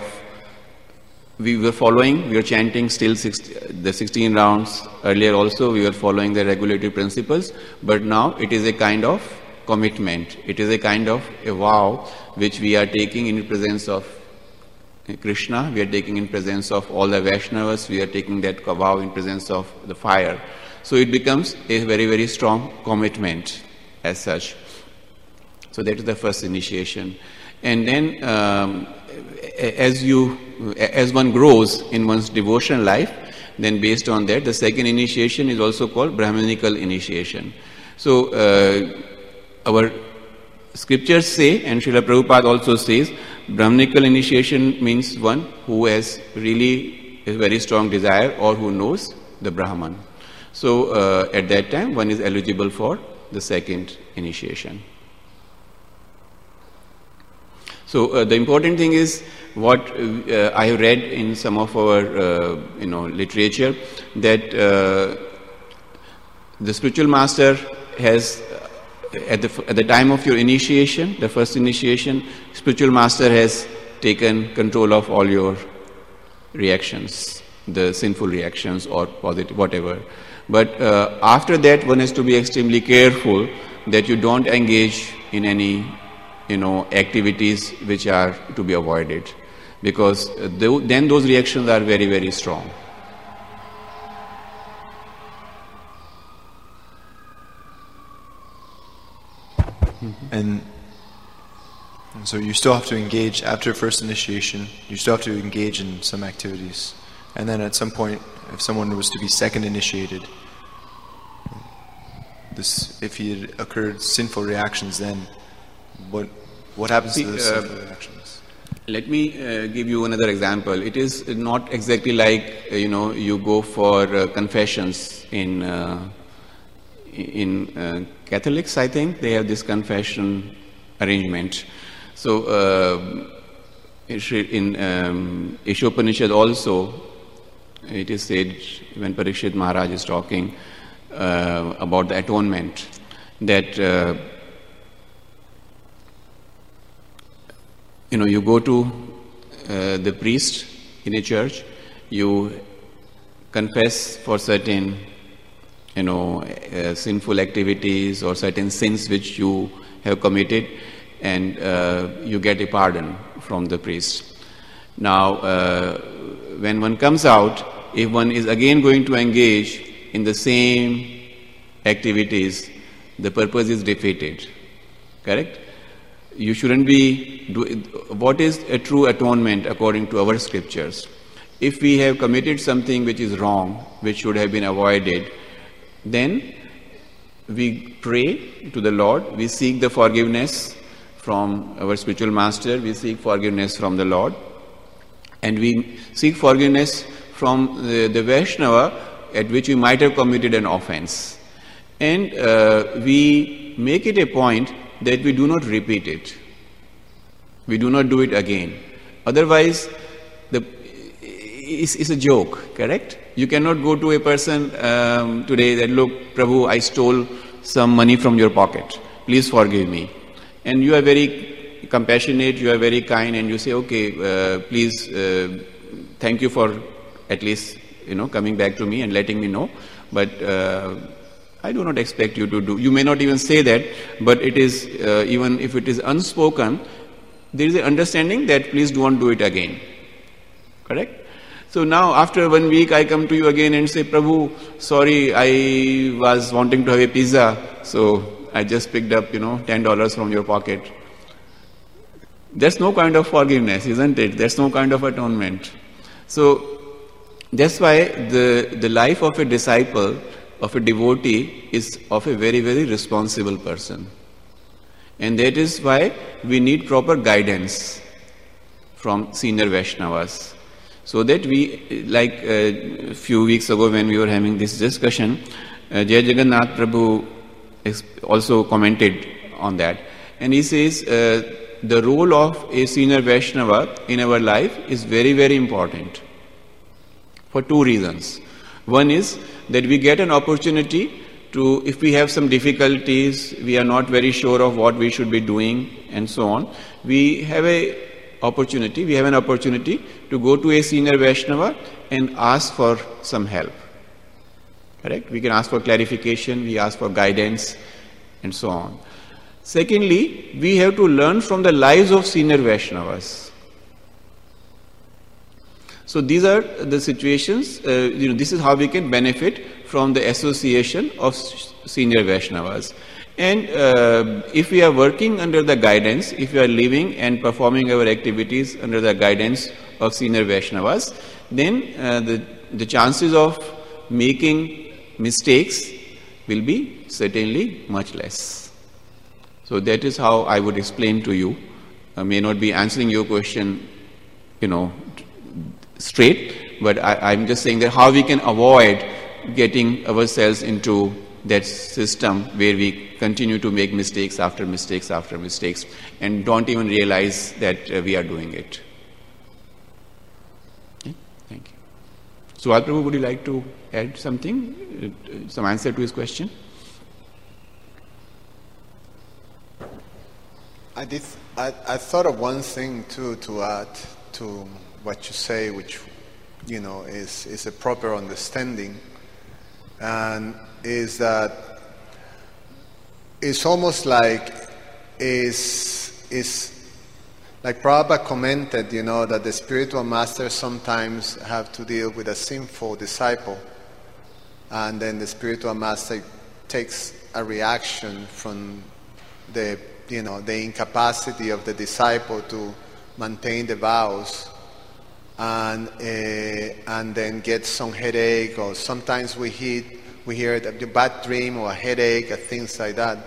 we were chanting still the 16 rounds. Earlier also we were following the regulatory principles, but now it is a kind of commitment. It is a kind of a vow which we are taking in presence of Krishna, we are taking in presence of all the Vaishnavas, we are taking that vow in presence of the fire. So it becomes a very, very strong commitment as such. So that is the first initiation. And then as one grows in one's devotional life, then based on that, the second initiation is also called Brahmanical initiation. So our scriptures say, and Srila Prabhupada also says, Brahmanical initiation means one who has really a very strong desire or who knows the Brahman. So at that time, one is eligible for the second initiation. So the important thing is what I have read in some of our literature, that the spiritual master has at the time of your initiation, the first initiation, spiritual master has taken control of all your reactions, the sinful reactions or positive, whatever. But after that, one has to be extremely careful that you don't engage in any activities which are to be avoided, because then those reactions are very, very strong. And so you still have to engage after first initiation, you still have to engage in some activities. And then at some point, if someone was to be second initiated, if he had occurred sinful reactions, then what happens to those sinful reactions? Let me give you another example. It is not exactly like you go for confessions in Catholics. I think they have this confession arrangement. So in Ishopanishad also, it is said when Parikshit Maharaj is talking about the atonement, that you go to the priest in a church you confess for certain, sinful activities or certain sins which you have committed, and you get a pardon from the priest. Now, when one comes out, if one is again going to engage in the same activities, the purpose is defeated. Correct? You shouldn't be what is a true atonement according to our scriptures? If we have committed something which is wrong, which should have been avoided, then we pray to the Lord, we seek the forgiveness from our spiritual master, we seek forgiveness from the Lord, and we seek forgiveness from the Vaishnava at which we might have committed an offense. And we make it a point that we do not repeat it. We do not do it again. Otherwise, it's a joke, correct? You cannot go to a person today that, look, Prabhu, I stole some money from your pocket. Please forgive me. And you are very compassionate, you are very kind, and you say, okay, please, thank you for at least, coming back to me and letting me know. But I do not expect you to do. You may not even say that, but it is, even if it is unspoken, there is an understanding that please don't do it again. Correct? So now after 1 week I come to you again and say, Prabhu, sorry, I was wanting to have a pizza, so I just picked up, $10 from your pocket. That's no kind of forgiveness, isn't it? That's no kind of atonement. So that's why the life of a disciple, of a devotee, is of a very, very responsible person. And that is why we need proper guidance from senior Vaishnavas. So that we, like a few weeks ago when we were having this discussion, Jai Jagannath Prabhu also commented on that. And he says the role of a senior Vaishnava in our life is very, very important for two reasons. One is that we get an opportunity to, if we have some difficulties, we are not very sure of what we should be doing and so on, we have an opportunity to go to a senior Vaishnava and ask for some help. Correct? We can ask for clarification, we ask for guidance and so on. Secondly, we have to learn from the lives of senior Vaishnavas. So these are the situations, this is how we can benefit from the association of senior Vaishnavas. And if we are working under the guidance, if we are living and performing our activities under the guidance of senior Vaishnavas, then the chances of making mistakes will be certainly much less. So that is how I would explain to you. I may not be answering your question, straight, but I'm just saying that how we can avoid getting ourselves into that system where we continue to make mistakes after mistakes after mistakes and don't even realize that we are doing it. Okay? Thank you. So, Prabhu, would you like to add something, some answer to his question? I thought of one thing too to add to what you say, which is a proper understanding, and is that it's almost like is like Prabhupada commented, that the spiritual masters sometimes have to deal with a sinful disciple, and then the spiritual master takes a reaction from the incapacity of the disciple to maintain the vows, and then get some headache, or sometimes we hear a bad dream or a headache or things like that.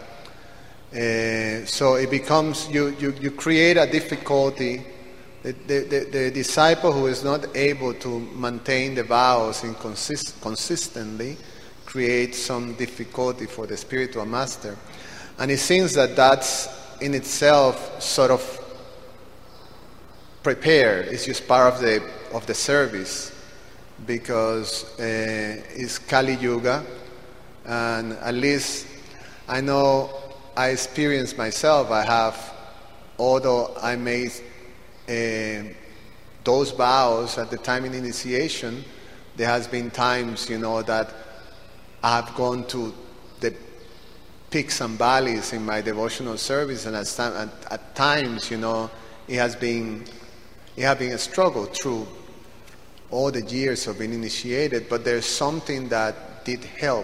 So it becomes, you create a difficulty. The disciple who is not able to maintain the vows consistently creates some difficulty for the spiritual master. And it seems that that's in itself sort of prepared. It's just part of the service, because it's Kali Yuga, and at least I know I experienced myself. Although I may those vows at the time in initiation, there has been times, that I've gone to the peaks and valleys in my devotional service, and at times, it has been a struggle through all the years of being initiated, but there's something that did help,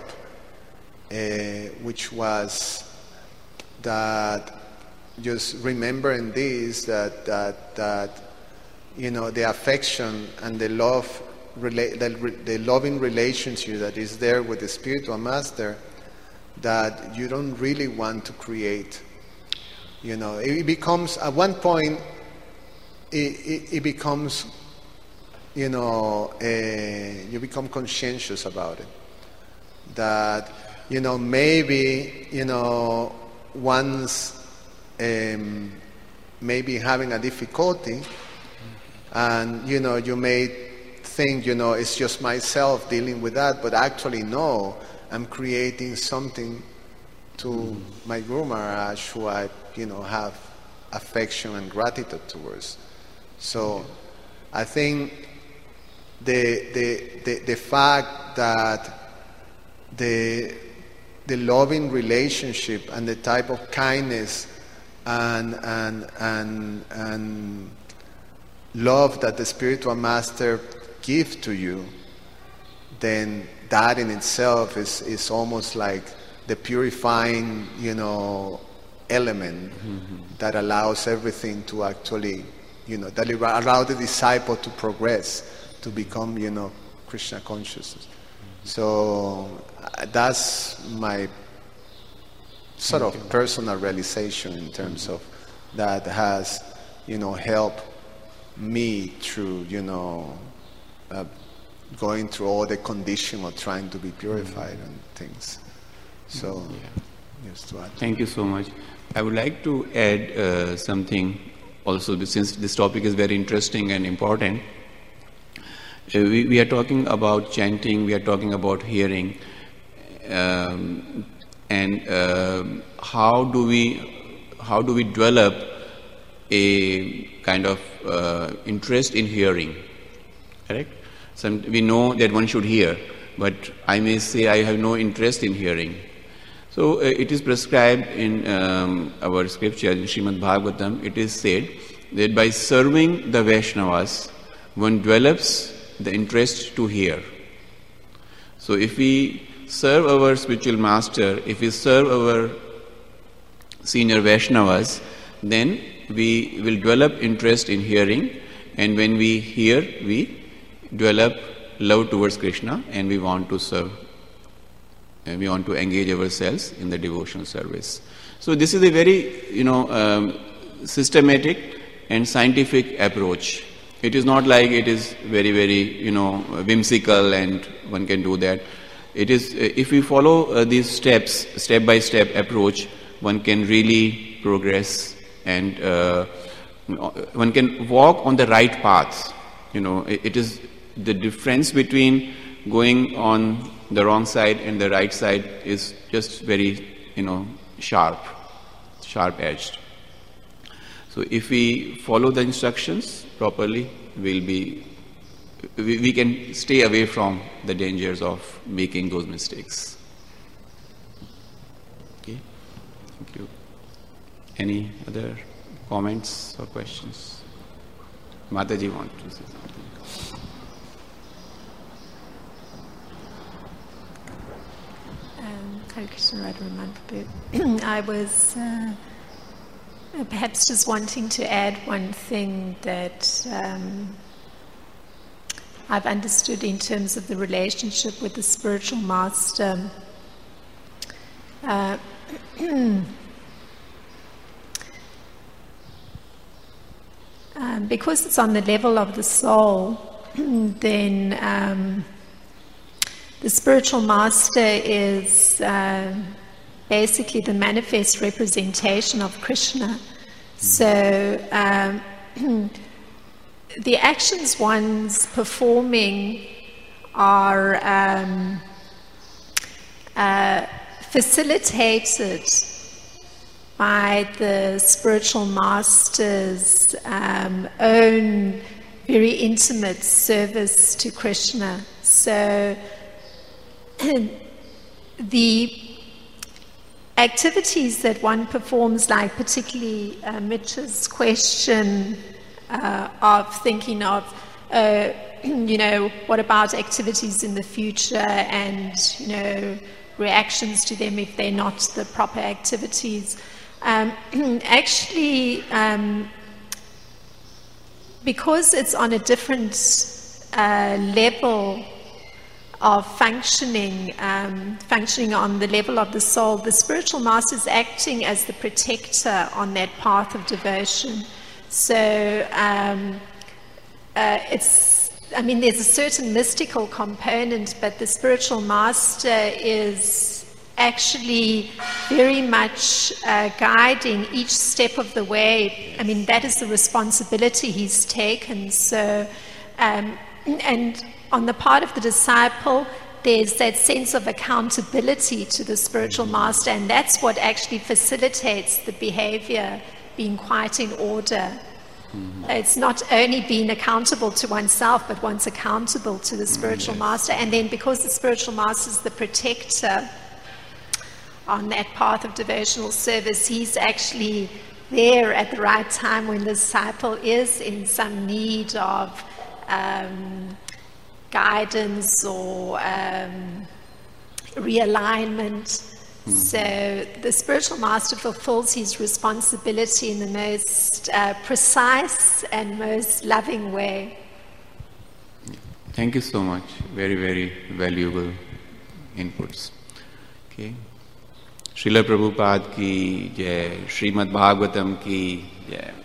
which was that just remembering this, that the affection and the love, the loving relationship that is there with the spiritual master, that you don't really want to create. It becomes, at one point, it becomes, you become conscientious about it. That, maybe, once maybe having a difficulty, and, you may think, it's just myself dealing with that, but actually, no, I'm creating something to my Guru Maharaj, who I, have affection and gratitude towards. So I think the fact that the loving relationship and the type of kindness and love that the spiritual master gives to you, then that in itself is almost like the purifying, element that allows everything to actually, that allow the disciple to progress, to become, Krishna consciousness. So that's my sort of personal realization in terms of that has, helped me through, going through all the condition of trying to be purified and things. So, just to add. Thank you so much. I would like to add something also, since this topic is very interesting and important. We are talking about chanting, we are talking about hearing, and how do we develop a kind of interest in hearing, correct? We know that one should hear, but I may say I have no interest in hearing. So it is prescribed in our scripture, in Srimad Bhagavatam, it is said that by serving the Vaishnavas, one develops the interest to hear. So if we serve our spiritual master, if we serve our senior Vaishnavas, then we will develop interest in hearing, and when we hear, we develop love towards Krishna, and we want to serve, and we want to engage ourselves in the devotional service. So this is a very, systematic and scientific approach. It is not like it is very, very, whimsical and one can do that. It is, if we follow these steps, step-by-step approach, one can really progress, and one can walk on the right path. It is the difference between going on the wrong side and the right side is just very, sharp-edged. So if we follow the instructions properly, we can stay away from the dangers of making those mistakes. Okay, thank you. Any other comments or questions? Mataji wants to say something. Hare Krishna, Radharaman Prabhu. I was perhaps just wanting to add one thing that I've understood in terms of the relationship with the spiritual master. Because it's on the level of the soul, then the spiritual master is basically the manifest representation of Krishna. So the actions one's performing are facilitated by the spiritual master's own very intimate service to Krishna. So the activities that one performs, like particularly Mitch's question of thinking of, what about activities in the future and, reactions to them if they're not the proper activities. Because it's on a different level of functioning on the level of the soul, the spiritual master is acting as the protector on that path of devotion. So there's a certain mystical component, but the spiritual master is actually very much guiding each step of the way. That is the responsibility he's taken. So, and on the part of the disciple, there's that sense of accountability to the spiritual master, and that's what actually facilitates the behavior being quite in order. It's not only being accountable to oneself, but one's accountable to the spiritual master. And then because the spiritual master is the protector on that path of devotional service, he's actually there at the right time when the disciple is in some need of guidance or realignment. So the spiritual master fulfills his responsibility in the most precise and most loving way. Thank you so much. Very, very valuable inputs. Okay. Srila Prabhupada ki jai, Srimad Bhagavatam ki jai.